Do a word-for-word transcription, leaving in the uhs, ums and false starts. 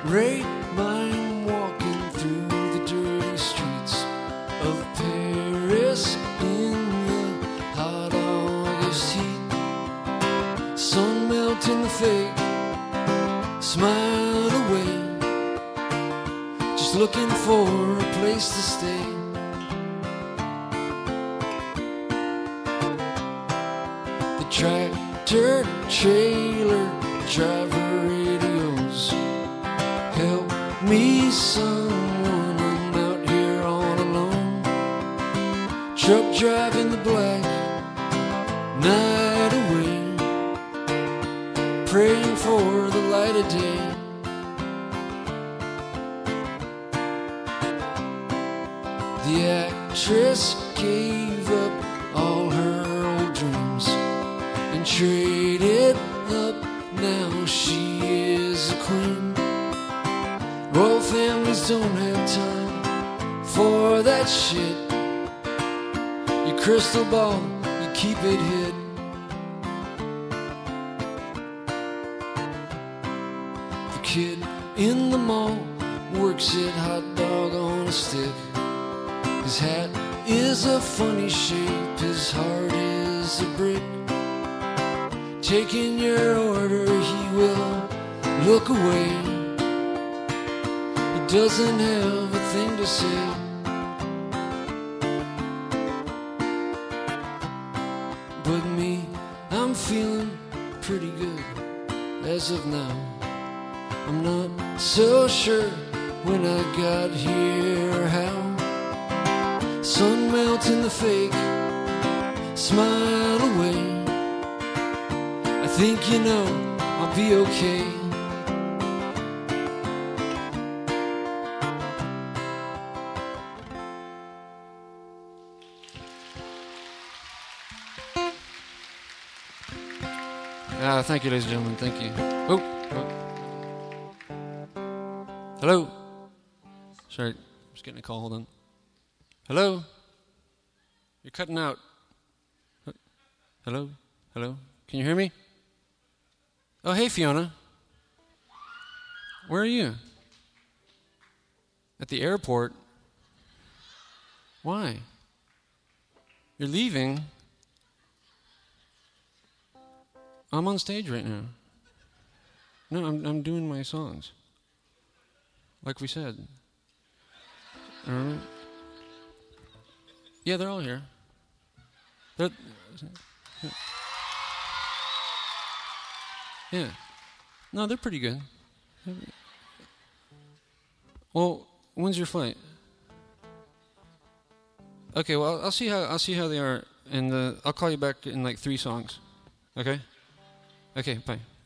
great mind walking through the dirty streets of Paris in the hot August heat. Sun melting the fake, smile away, just looking for a place to stay. The tractor trailer driver radios, help me someone, I'm out here all alone. Truck driving the black night away, praying for the light of day. The actress gave up all her old dreams and traded up, now she is a queen. Royal families don't have time for that shit. Your crystal ball, you keep it hid. The kid in the mall works at hot dog on a stick. His hat is a funny shape, his heart is a brick. Taking your order, he will look away. He doesn't have a thing to say. But me, I'm feeling pretty good as of now. I'm not so sure when I got here how. Sun melting the fake, smile away. I think you know I'll be okay. Ah, thank you, ladies and gentlemen. Thank you. Oh, oh. Hello. Sorry, I'm just getting a call. Hold on. Hello? You're cutting out. Hello? Hello? Can you hear me? Oh, hey, Fiona. Where are you? At the airport? Why? You're leaving? I'm on stage right now. No, I'm I'm doing my songs. Like we said. All right. Yeah, they're all here. They're, yeah. No, they're pretty good. Well, when's your flight? Okay, well, I'll see how I'll see how they are, and uh, I'll call you back in like three songs. Okay? Okay, bye.